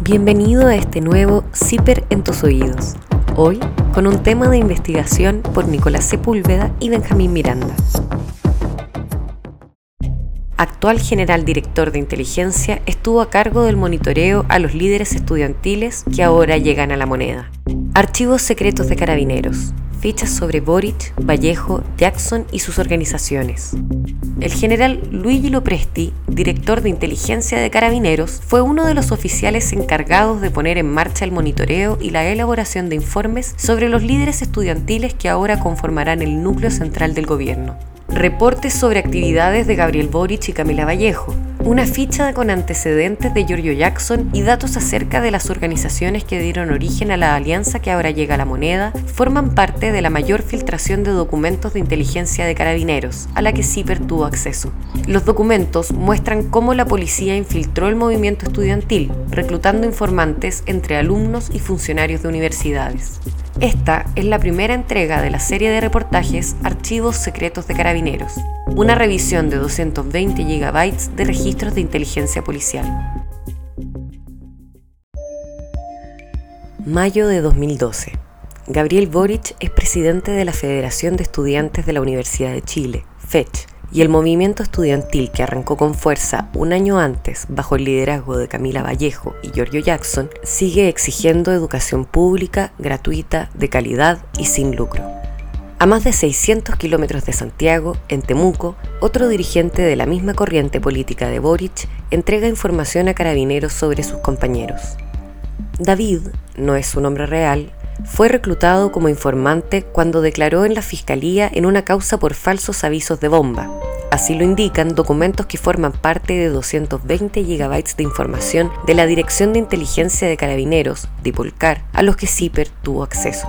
Bienvenido a este nuevo Zipper en tus oídos. Hoy con un tema de investigación por Nicolás Sepúlveda y Benjamín Miranda. Actual general director de inteligencia, estuvo a cargo del monitoreo a los líderes estudiantiles que ahora llegan a La Moneda. Archivos secretos de Carabineros. Fichas sobre Boric, Vallejo, Jackson y sus organizaciones. El general Luigi Lopresti, director de inteligencia de Carabineros, fue uno de los oficiales encargados de poner en marcha el monitoreo y la elaboración de informes sobre los líderes estudiantiles que ahora conformarán el núcleo central del gobierno. Reportes sobre actividades de Gabriel Boric y Camila Vallejo, una ficha con antecedentes de Giorgio Jackson y datos acerca de las organizaciones que dieron origen a la alianza que ahora llega a La Moneda, forman parte de la mayor filtración de documentos de inteligencia de Carabineros, a la que Zipper tuvo acceso. Los documentos muestran cómo la policía infiltró el movimiento estudiantil, reclutando informantes entre alumnos y funcionarios de universidades. Esta es la primera entrega de la serie de reportajes Archivos secretos de Carabineros, una revisión de 220 GB de registros de inteligencia policial. Mayo de 2012. Gabriel Boric es presidente de la Federación de Estudiantes de la Universidad de Chile, FECH, y el movimiento estudiantil que arrancó con fuerza un año antes bajo el liderazgo de Camila Vallejo y Giorgio Jackson sigue exigiendo educación pública, gratuita, de calidad y sin lucro. A más de 600 kilómetros de Santiago, en Temuco, otro dirigente de la misma corriente política de Boric entrega información a Carabineros sobre sus compañeros. David, no es su nombre real, fue reclutado como informante cuando declaró en la fiscalía en una causa por falsos avisos de bomba. Así lo indican documentos que forman parte de 220 GB de información de la Dirección de Inteligencia de Carabineros, DIPOLCAR, a los que Zipper tuvo acceso.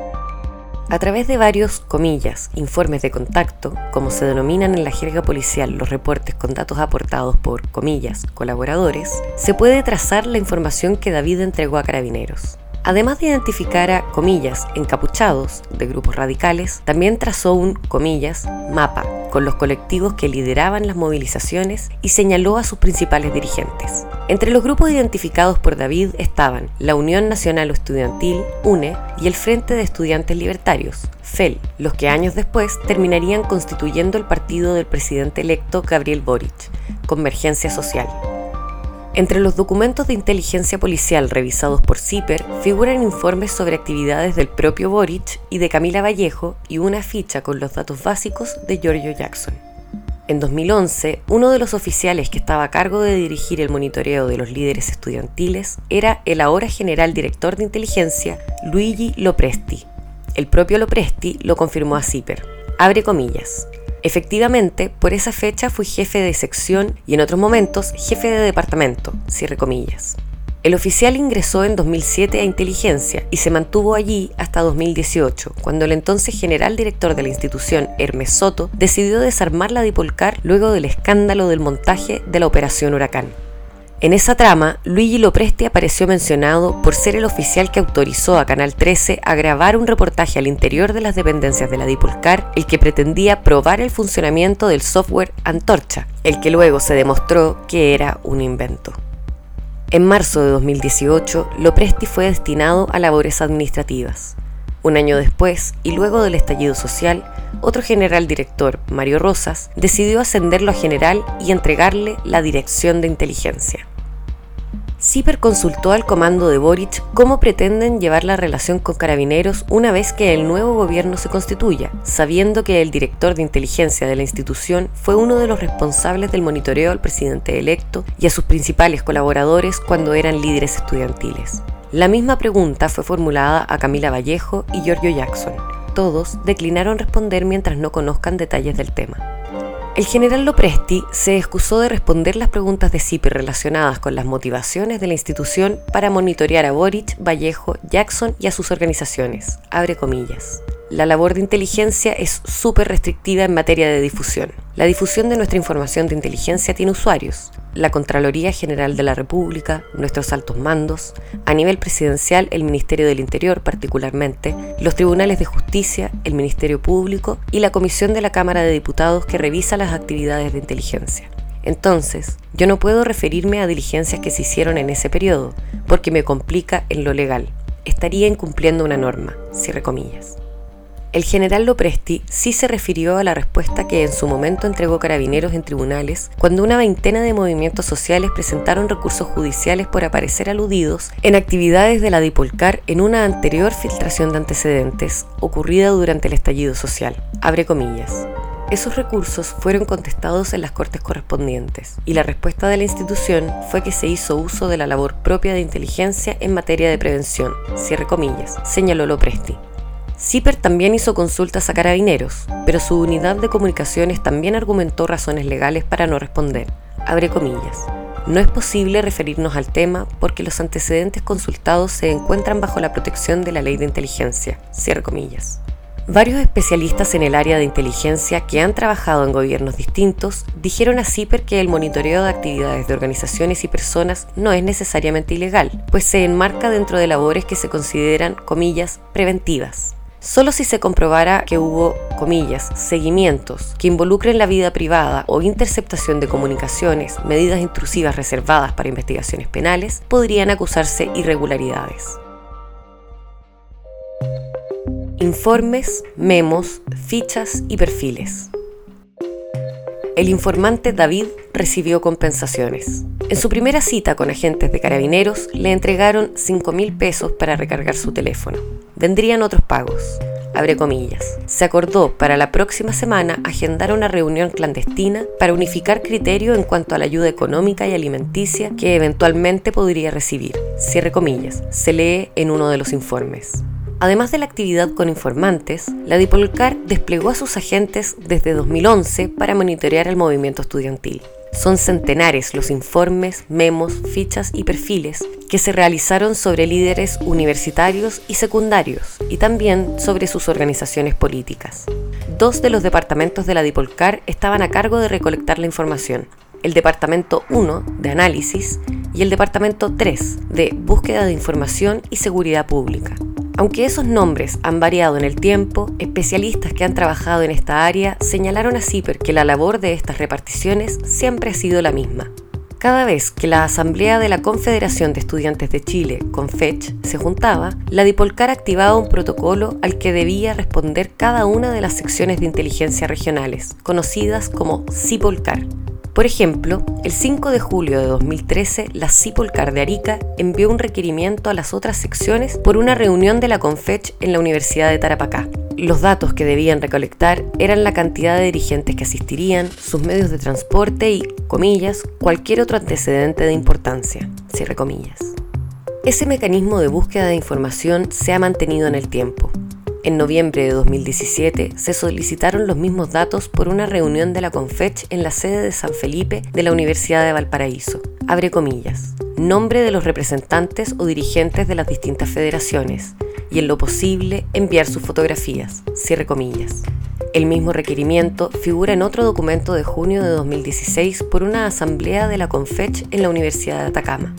A través de varios, comillas, informes de contacto, como se denominan en la jerga policial los reportes con datos aportados por, comillas, colaboradores, se puede trazar la información que David entregó a Carabineros. Además de identificar a, comillas, encapuchados de grupos radicales, también trazó un, comillas, mapa con los colectivos que lideraban las movilizaciones y señaló a sus principales dirigentes. Entre los grupos identificados por David estaban la Unión Nacional Estudiantil, UNE, y el Frente de Estudiantes Libertarios, FEL, los que años después terminarían constituyendo el partido del presidente electo Gabriel Boric, Convergencia Social. Entre los documentos de inteligencia policial revisados por Zipper figuran informes sobre actividades del propio Boric y de Camila Vallejo y una ficha con los datos básicos de Giorgio Jackson. En 2011, uno de los oficiales que estaba a cargo de dirigir el monitoreo de los líderes estudiantiles era el ahora general director de inteligencia Luigi Lopresti. El propio Lopresti lo confirmó a Zipper. Abre comillas. Efectivamente, por esa fecha fui jefe de sección y en otros momentos jefe de departamento, cierre comillas. El oficial ingresó en 2007 a Inteligencia y se mantuvo allí hasta 2018, cuando el entonces general director de la institución, Hermes Soto, decidió desarmar la DIPOLCAR luego del escándalo del montaje de la Operación Huracán. En esa trama, Luigi Lopresti apareció mencionado por ser el oficial que autorizó a Canal 13 a grabar un reportaje al interior de las dependencias de la DIPOLCAR, el que pretendía probar el funcionamiento del software Antorcha, el que luego se demostró que era un invento. En marzo de 2018, Lopresti fue destinado a labores administrativas. Un año después, y luego del estallido social, otro general director, Mario Rosas, decidió ascenderlo a general y entregarle la dirección de inteligencia. Zipper consultó al comando de Boric cómo pretenden llevar la relación con Carabineros una vez que el nuevo gobierno se constituya, sabiendo que el director de inteligencia de la institución fue uno de los responsables del monitoreo al presidente electo y a sus principales colaboradores cuando eran líderes estudiantiles. La misma pregunta fue formulada a Camila Vallejo y Giorgio Jackson. Todos declinaron responder mientras no conozcan detalles del tema. El general Lopresti se excusó de responder las preguntas de Zipper relacionadas con las motivaciones de la institución para monitorear a Boric, Vallejo, Jackson y a sus organizaciones. Abre comillas. La labor de inteligencia es súper restrictiva en materia de difusión. La difusión de nuestra información de inteligencia tiene usuarios. La Contraloría General de la República, nuestros altos mandos, a nivel presidencial el Ministerio del Interior particularmente, los tribunales de justicia, el Ministerio Público y la Comisión de la Cámara de Diputados que revisa las actividades de inteligencia. Entonces, yo no puedo referirme a diligencias que se hicieron en ese periodo, porque me complica en lo legal. Estaría incumpliendo una norma, cierre comillas. El general Lopresti sí se refirió a la respuesta que en su momento entregó Carabineros en tribunales cuando una veintena de movimientos sociales presentaron recursos judiciales por aparecer aludidos en actividades de la Dipolcar en una anterior filtración de antecedentes ocurrida durante el estallido social. Abre comillas. Esos recursos fueron contestados en las cortes correspondientes y la respuesta de la institución fue que se hizo uso de la labor propia de inteligencia en materia de prevención, cierre comillas, señaló Lopresti. CIPER también hizo consultas a Carabineros, pero su unidad de comunicaciones también argumentó razones legales para no responder. Abre comillas. No es posible referirnos al tema porque los antecedentes consultados se encuentran bajo la protección de la ley de inteligencia. Cierre comillas. Varios especialistas en el área de inteligencia que han trabajado en gobiernos distintos dijeron a CIPER que el monitoreo de actividades de organizaciones y personas no es necesariamente ilegal, pues se enmarca dentro de labores que se consideran, comillas, preventivas. Solo si se comprobara que hubo, comillas, seguimientos que involucren la vida privada o interceptación de comunicaciones, medidas intrusivas reservadas para investigaciones penales, podrían acusarse irregularidades. Informes, memos, fichas y perfiles. El informante David recibió compensaciones. En su primera cita con agentes de Carabineros, le entregaron 5.000 pesos para recargar su teléfono. Vendrían otros pagos. Abre comillas. Se acordó para la próxima semana agendar una reunión clandestina para unificar criterio en cuanto a la ayuda económica y alimenticia que eventualmente podría recibir. Cierre comillas. Se lee en uno de los informes. Además de la actividad con informantes, la Dipolcar desplegó a sus agentes desde 2011 para monitorear el movimiento estudiantil. Son centenares los informes, memos, fichas y perfiles que se realizaron sobre líderes universitarios y secundarios y también sobre sus organizaciones políticas. 2 de los departamentos de la Dipolcar estaban a cargo de recolectar la información: el Departamento 1 de Análisis y el Departamento 3 de Búsqueda de Información y Seguridad Pública. Aunque esos nombres han variado en el tiempo, especialistas que han trabajado en esta área señalaron a CIPER que la labor de estas reparticiones siempre ha sido la misma. Cada vez que la Asamblea de la Confederación de Estudiantes de Chile, CONFECH, se juntaba, la Dipolcar activaba un protocolo al que debía responder cada una de las secciones de inteligencia regionales, conocidas como CIPolcar. Por ejemplo, el 5 de julio de 2013, la CIPolcar de Arica envió un requerimiento a las otras secciones por una reunión de la CONFECH en la Universidad de Tarapacá. Los datos que debían recolectar eran la cantidad de dirigentes que asistirían, sus medios de transporte y, comillas, cualquier otro antecedente de importancia, cierre comillas. Ese mecanismo de búsqueda de información se ha mantenido en el tiempo. En noviembre de 2017 se solicitaron los mismos datos por una reunión de la CONFECH en la sede de San Felipe de la Universidad de Valparaíso. Abre comillas. Nombre de los representantes o dirigentes de las distintas federaciones y, en lo posible, enviar sus fotografías. Cierre comillas. El mismo requerimiento figura en otro documento de junio de 2016 por una asamblea de la CONFECH en la Universidad de Atacama.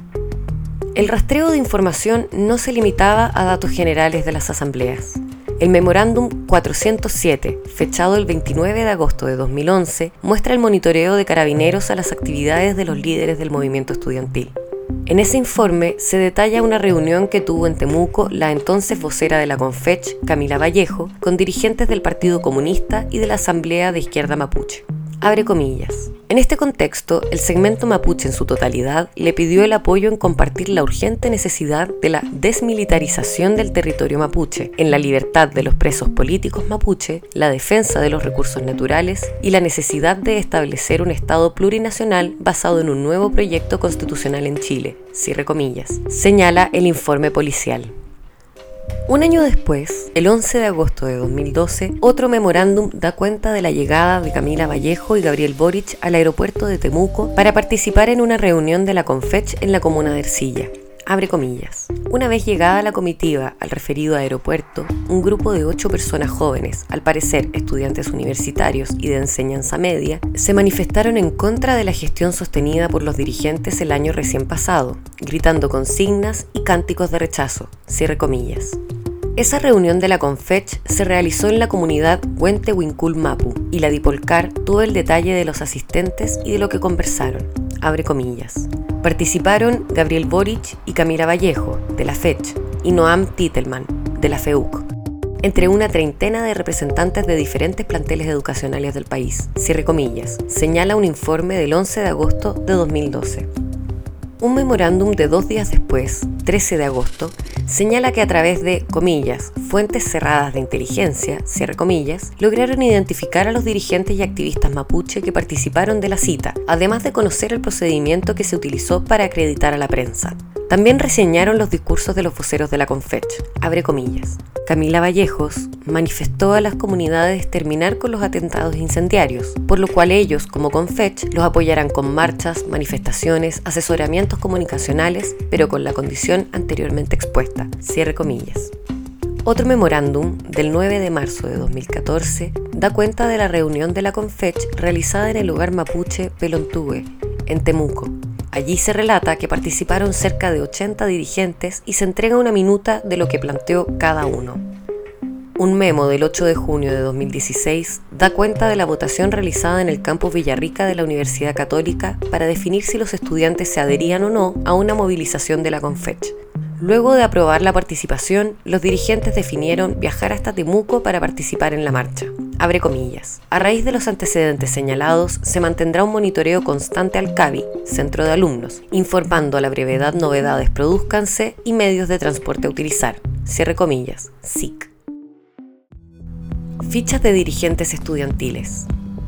El rastreo de información no se limitaba a datos generales de las asambleas. El Memorándum 407, fechado el 29 de agosto de 2011, muestra el monitoreo de Carabineros a las actividades de los líderes del movimiento estudiantil. En ese informe se detalla una reunión que tuvo en Temuco la entonces vocera de la CONFECH, Camila Vallejo, con dirigentes del Partido Comunista y de la Asamblea de Izquierda Mapuche. Abre comillas. En este contexto, el segmento mapuche en su totalidad le pidió el apoyo en compartir la urgente necesidad de la desmilitarización del territorio mapuche, en la libertad de los presos políticos mapuche, la defensa de los recursos naturales y la necesidad de establecer un Estado plurinacional basado en un nuevo proyecto constitucional en Chile, cierre comillas, señala el informe policial. Un año después, el 11 de agosto de 2012, otro memorándum da cuenta de la llegada de Camila Vallejo y Gabriel Boric al aeropuerto de Temuco para participar en una reunión de la CONFECH en la comuna de Ercilla. Abre comillas. Una vez llegada la comitiva al referido aeropuerto, un grupo de 8 personas jóvenes, al parecer estudiantes universitarios y de enseñanza media, se manifestaron en contra de la gestión sostenida por los dirigentes el año recién pasado, gritando consignas y cánticos de rechazo, cierre comillas. Esa reunión de la Confech se realizó en la comunidad Huente Huincul Mapu y la Dipolcar tuvo el detalle de los asistentes y de lo que conversaron. Abre comillas. Participaron Gabriel Boric y Camila Vallejo, de la FECH, y Noam Titelman, de la FEUC, entre una treintena de representantes de diferentes planteles educacionales del país, cierre comillas, señala un informe del 11 de agosto de 2012. Un memorándum de 2 días después, 13 de agosto, señala que a través de, comillas, fuentes cerradas de inteligencia, cierre comillas, lograron identificar a los dirigentes y activistas mapuche que participaron de la cita, además de conocer el procedimiento que se utilizó para acreditar a la prensa. También reseñaron los discursos de los voceros de la Confech, abre comillas. Camila Vallejos manifestó a las comunidades terminar con los atentados incendiarios, por lo cual ellos, como Confech, los apoyarán con marchas, manifestaciones, asesoramientos comunicacionales, pero con la condición anteriormente expuesta, cierre comillas. Otro memorándum, del 9 de marzo de 2014, da cuenta de la reunión de la Confech realizada en el hogar mapuche Pelontúe, en Temuco. Allí se relata que participaron cerca de 80 dirigentes y se entrega una minuta de lo que planteó cada uno. Un memo del 8 de junio de 2016 da cuenta de la votación realizada en el campus Villarrica de la Universidad Católica para definir si los estudiantes se adherían o no a una movilización de la Confech. Luego de aprobar la participación, los dirigentes definieron viajar hasta Temuco para participar en la marcha. Abre comillas. A raíz de los antecedentes señalados, se mantendrá un monitoreo constante al CABI, Centro de Alumnos, informando a la brevedad novedades produzcanse y medios de transporte a utilizar. Cierre comillas. SIC. Fichas de dirigentes estudiantiles.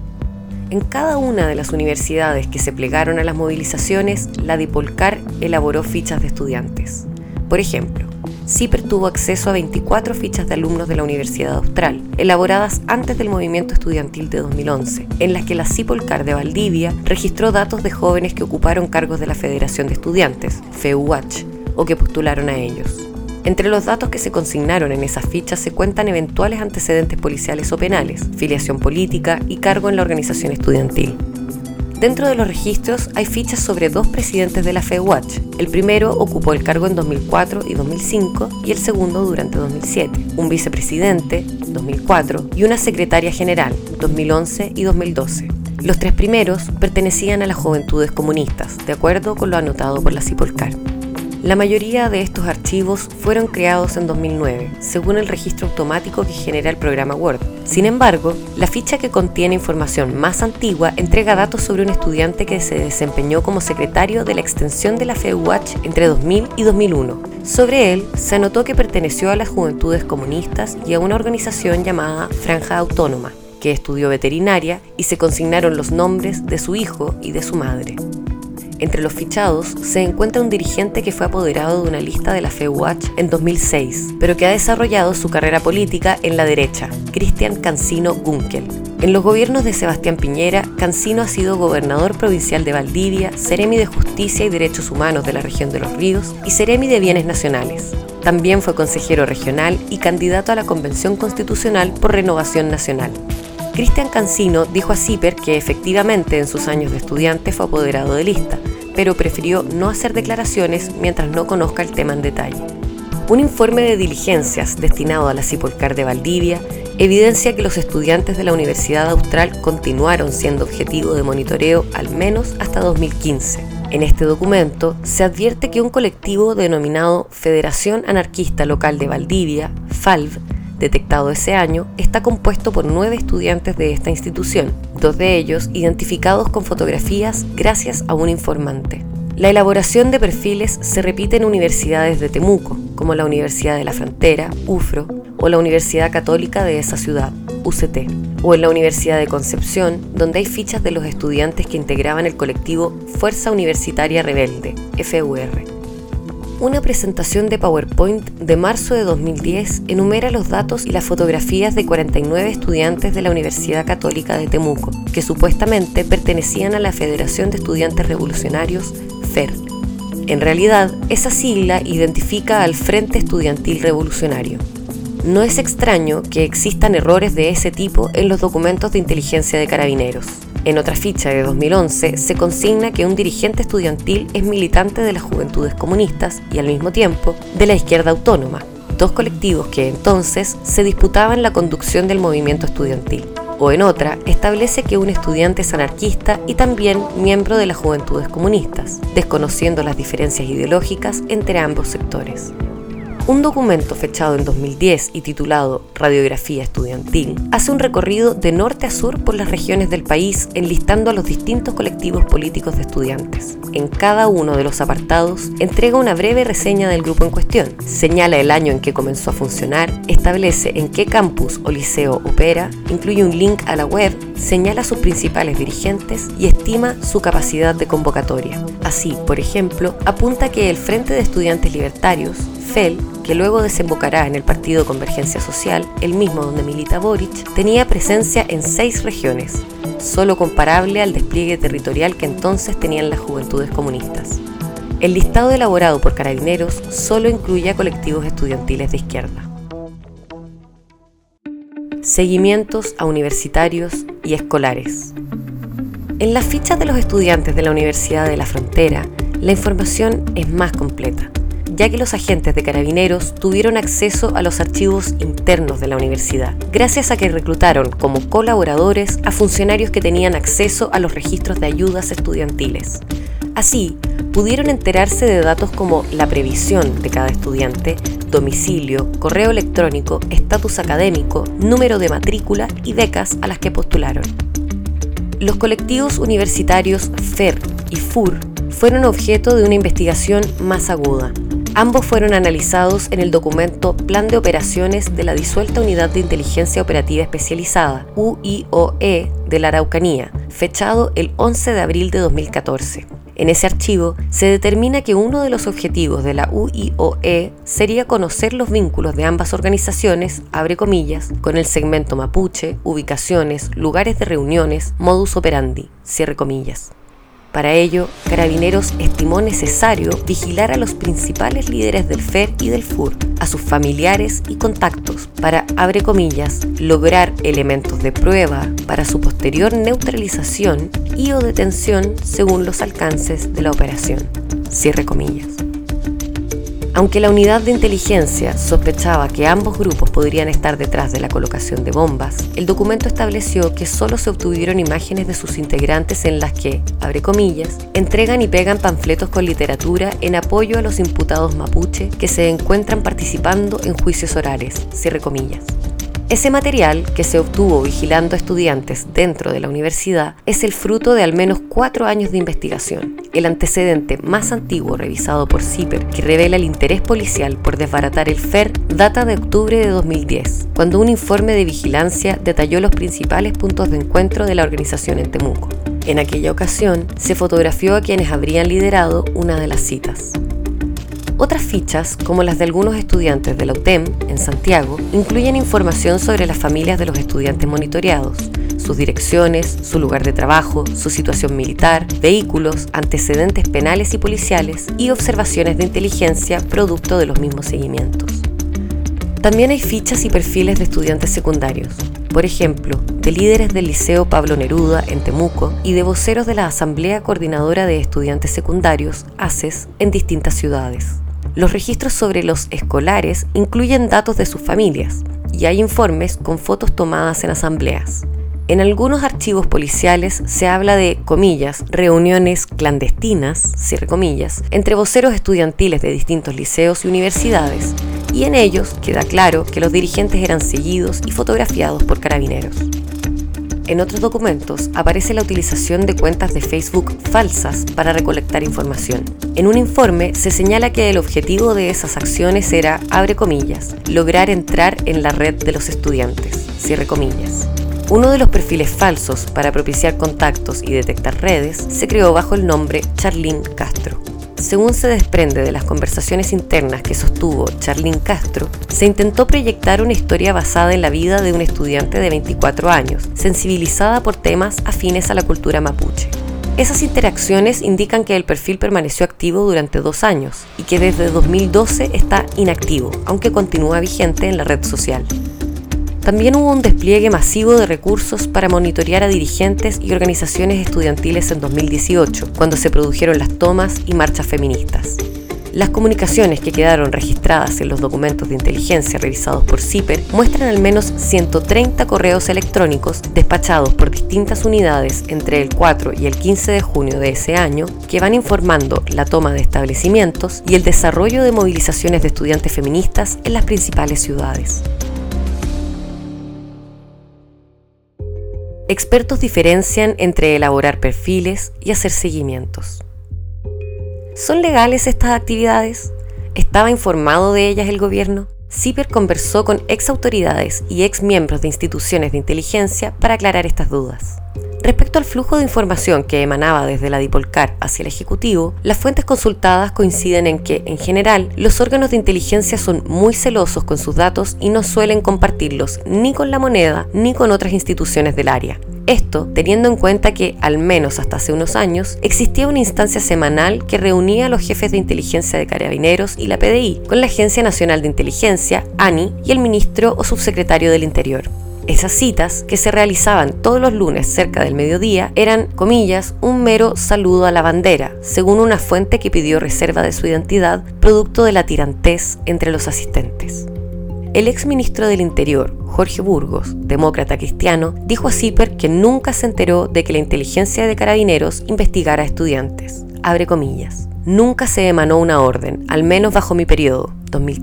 En cada una de las universidades que se plegaron a las movilizaciones, la Dipolcar elaboró fichas de estudiantes. Por ejemplo, CIPER tuvo acceso a 24 fichas de alumnos de la Universidad Austral, elaboradas antes del movimiento estudiantil de 2011, en las que la Cipolcar de Valdivia registró datos de jóvenes que ocuparon cargos de la Federación de Estudiantes, FEUH, o que postularon a ellos. Entre los datos que se consignaron en esas fichas se cuentan eventuales antecedentes policiales o penales, filiación política y cargo en la organización estudiantil. Dentro de los registros hay fichas sobre 2 presidentes de la FEUH. El primero ocupó el cargo en 2004 y 2005 y el segundo durante 2007, un vicepresidente, 2004, y una secretaria general, 2011 y 2012. Los 3 primeros pertenecían a las Juventudes Comunistas, de acuerdo con lo anotado por la Cipolcar. La mayoría de estos archivos fueron creados en 2009, según el registro automático que genera el programa Word. Sin embargo, la ficha que contiene información más antigua entrega datos sobre un estudiante que se desempeñó como secretario de la extensión de la FEUH entre 2000 y 2001. Sobre él, se anotó que perteneció a las Juventudes Comunistas y a una organización llamada Franja Autónoma, que estudió veterinaria, y se consignaron los nombres de su hijo y de su madre. Entre los fichados se encuentra un dirigente que fue apoderado de una lista de la FEUH en 2006, pero que ha desarrollado su carrera política en la derecha, Cristian Cancino Gunkel. En los gobiernos de Sebastián Piñera, Cancino ha sido gobernador provincial de Valdivia, Seremi de Justicia y Derechos Humanos de la región de Los Ríos y Seremi de Bienes Nacionales. También fue consejero regional y candidato a la Convención Constitucional por Renovación Nacional. Cristian Cancino dijo a CIPER que efectivamente en sus años de estudiante fue apoderado de lista, pero prefirió no hacer declaraciones mientras no conozca el tema en detalle. Un informe de diligencias destinado a la Cipolcar de Valdivia evidencia que los estudiantes de la Universidad Austral continuaron siendo objetivo de monitoreo al menos hasta 2015. En este documento se advierte que un colectivo denominado Federación Anarquista Local de Valdivia, FALV, detectado ese año, está compuesto por 9 estudiantes de esta institución, 2 de ellos identificados con fotografías gracias a un informante. La elaboración de perfiles se repite en universidades de Temuco, como la Universidad de la Frontera, UFRO, o la Universidad Católica de esa ciudad, UCT, o en la Universidad de Concepción, donde hay fichas de los estudiantes que integraban el colectivo Fuerza Universitaria Rebelde, FUR. Una presentación de PowerPoint de marzo de 2010 enumera los datos y las fotografías de 49 estudiantes de la Universidad Católica de Temuco, que supuestamente pertenecían a la Federación de Estudiantes Revolucionarios, FER. En realidad, esa sigla identifica al Frente Estudiantil Revolucionario. No es extraño que existan errores de ese tipo en los documentos de inteligencia de Carabineros. En otra ficha de 2011 se consigna que un dirigente estudiantil es militante de las Juventudes Comunistas y al mismo tiempo de la Izquierda Autónoma, dos colectivos que entonces se disputaban la conducción del movimiento estudiantil. O en otra, establece que un estudiante es anarquista y también miembro de las Juventudes Comunistas, desconociendo las diferencias ideológicas entre ambos sectores. Un documento fechado en 2010 y titulado Radiografía Estudiantil hace un recorrido de norte a sur por las regiones del país enlistando a los distintos colectivos políticos de estudiantes. En cada uno de los apartados entrega una breve reseña del grupo en cuestión, señala el año en que comenzó a funcionar, establece en qué campus o liceo opera, incluye un link a la web, señala sus principales dirigentes y estima su capacidad de convocatoria. Así, por ejemplo, apunta que el Frente de Estudiantes Libertarios, FEL, que luego desembocará en el Partido Convergencia Social, el mismo donde milita Boric, tenía presencia en 6 regiones, solo comparable al despliegue territorial que entonces tenían las Juventudes Comunistas. El listado elaborado por Carabineros solo incluye a colectivos estudiantiles de izquierda. Seguimientos a universitarios y escolares. En las fichas de los estudiantes de la Universidad de la Frontera, la información es más completa, ya que los agentes de Carabineros tuvieron acceso a los archivos internos de la universidad, gracias a que reclutaron como colaboradores a funcionarios que tenían acceso a los registros de ayudas estudiantiles. Así, pudieron enterarse de datos como la previsión de cada estudiante, domicilio, correo electrónico, estatus académico, número de matrícula y becas a las que postularon. Los colectivos universitarios FER y FUR fueron objeto de una investigación más aguda. Ambos fueron analizados en el documento Plan de Operaciones de la disuelta Unidad de Inteligencia Operativa Especializada, UIOE, de la Araucanía, fechado el 11 de abril de 2014. En ese archivo se determina que uno de los objetivos de la UIOE sería conocer los vínculos de ambas organizaciones, abre comillas, con el segmento mapuche, ubicaciones, lugares de reuniones, modus operandi, cierre comillas. Para ello, Carabineros estimó necesario vigilar a los principales líderes del FER y del FUR, a sus familiares y contactos, para, abre comillas, lograr elementos de prueba para su posterior neutralización y o detención según los alcances de la operación, cierre comillas. Aunque la unidad de inteligencia sospechaba que ambos grupos podrían estar detrás de la colocación de bombas, el documento estableció que solo se obtuvieron imágenes de sus integrantes en las que, abre comillas, entregan y pegan panfletos con literatura en apoyo a los imputados mapuche que se encuentran participando en juicios orales, cierre comillas. Ese material, que se obtuvo vigilando a estudiantes dentro de la universidad, es el fruto de al menos 4 años de investigación, el antecedente más antiguo revisado por CIPER, que revela el interés policial por desbaratar el FER, data de octubre de 2010, cuando un informe de vigilancia detalló los principales puntos de encuentro de la organización en Temuco. En aquella ocasión, se fotografió a quienes habrían liderado una de las citas. Otras fichas, como las de algunos estudiantes de la UTEM, en Santiago, incluyen información sobre las familias de los estudiantes monitoreados, sus direcciones, su lugar de trabajo, su situación militar, vehículos, antecedentes penales y policiales y observaciones de inteligencia producto de los mismos seguimientos. También hay fichas y perfiles de estudiantes secundarios, por ejemplo, de líderes del Liceo Pablo Neruda en Temuco y de voceros de la Asamblea Coordinadora de Estudiantes Secundarios, ACES, en distintas ciudades. Los registros sobre los escolares incluyen datos de sus familias y hay informes con fotos tomadas en asambleas. En algunos archivos policiales se habla de, comillas, reuniones clandestinas, cierre comillas, entre voceros estudiantiles de distintos liceos y universidades, y en ellos queda claro que los dirigentes eran seguidos y fotografiados por Carabineros. En otros documentos aparece la utilización de cuentas de Facebook falsas para recolectar información. En un informe se señala que el objetivo de esas acciones era, abre comillas, lograr entrar en la red de los estudiantes, cierre comillas. Uno de los perfiles falsos para propiciar contactos y detectar redes se creó bajo el nombre Charlín Castro. Según se desprende de las conversaciones internas que sostuvo Charlín Castro, se intentó proyectar una historia basada en la vida de un estudiante de 24 años, sensibilizada por temas afines a la cultura mapuche. Esas interacciones indican que el perfil permaneció activo durante 2 años y que desde 2012 está inactivo, aunque continúa vigente en la red social. También hubo un despliegue masivo de recursos para monitorear a dirigentes y organizaciones estudiantiles en 2018, cuando se produjeron las tomas y marchas feministas. Las comunicaciones que quedaron registradas en los documentos de inteligencia revisados por CIPER muestran al menos 130 correos electrónicos despachados por distintas unidades entre el 4 y el 15 de junio de ese año que van informando la toma de establecimientos y el desarrollo de movilizaciones de estudiantes feministas en las principales ciudades. Expertos diferencian entre elaborar perfiles y hacer seguimientos. ¿Son legales estas actividades? ¿Estaba informado de ellas el gobierno? CIPER conversó con ex autoridades y ex miembros de instituciones de inteligencia para aclarar estas dudas. Respecto al flujo de información que emanaba desde la Dipolcar hacia el Ejecutivo, las fuentes consultadas coinciden en que, en general, los órganos de inteligencia son muy celosos con sus datos y no suelen compartirlos ni con la moneda ni con otras instituciones del área. Esto teniendo en cuenta que, al menos hasta hace unos años, existía una instancia semanal que reunía a los jefes de inteligencia de Carabineros y la PDI con la Agencia Nacional de Inteligencia, ANI, y el ministro o subsecretario del Interior. Esas citas, que se realizaban todos los lunes cerca del mediodía, eran, comillas, un mero saludo a la bandera, según una fuente que pidió reserva de su identidad, producto de la tirantez entre los asistentes. El exministro del Interior, Jorge Burgos, demócrata cristiano, dijo a CIPER que nunca se enteró de que la inteligencia de Carabineros investigara a estudiantes. Abre comillas. Nunca se emanó una orden, al menos bajo mi periodo,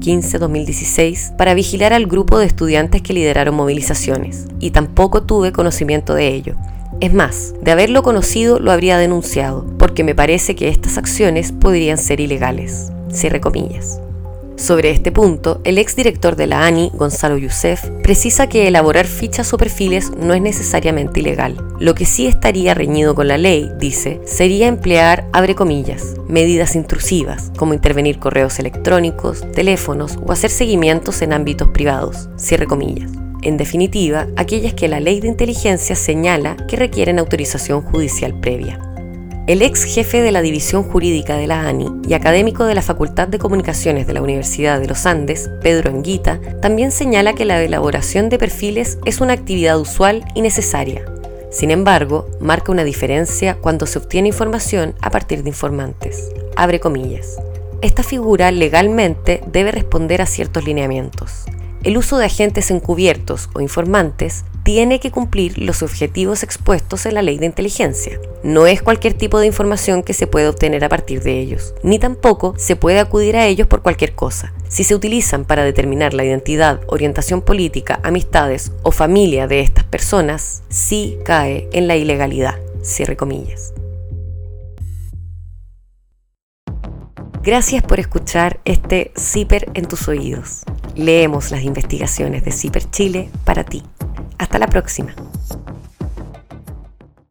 2015-2016, para vigilar al grupo de estudiantes que lideraron movilizaciones, y tampoco tuve conocimiento de ello. Es más, de haberlo conocido lo habría denunciado, porque me parece que estas acciones podrían ser ilegales. Cierre comillas. Sobre este punto, el exdirector de la ANI, Gonzalo Youssef, precisa que elaborar fichas o perfiles no es necesariamente ilegal. Lo que sí estaría reñido con la ley, dice, sería emplear, abre comillas, medidas intrusivas, como intervenir correos electrónicos, teléfonos o hacer seguimientos en ámbitos privados, cierre comillas. En definitiva, aquellas que la ley de inteligencia señala que requieren autorización judicial previa. El ex jefe de la División Jurídica de la ANI y académico de la Facultad de Comunicaciones de la Universidad de los Andes, Pedro Anguita, también señala que la elaboración de perfiles es una actividad usual y necesaria. Sin embargo, marca una diferencia cuando se obtiene información a partir de informantes. Abre comillas. Esta figura legalmente debe responder a ciertos lineamientos. El uso de agentes encubiertos o informantes tiene que cumplir los objetivos expuestos en la ley de inteligencia. No es cualquier tipo de información que se puede obtener a partir de ellos, ni tampoco se puede acudir a ellos por cualquier cosa. Si se utilizan para determinar la identidad, orientación política, amistades o familia de estas personas, sí cae en la ilegalidad. Cierre comillas. Gracias por escuchar este CIPER en tus oídos. Leemos las investigaciones de CIPER Chile para ti. Hasta la próxima.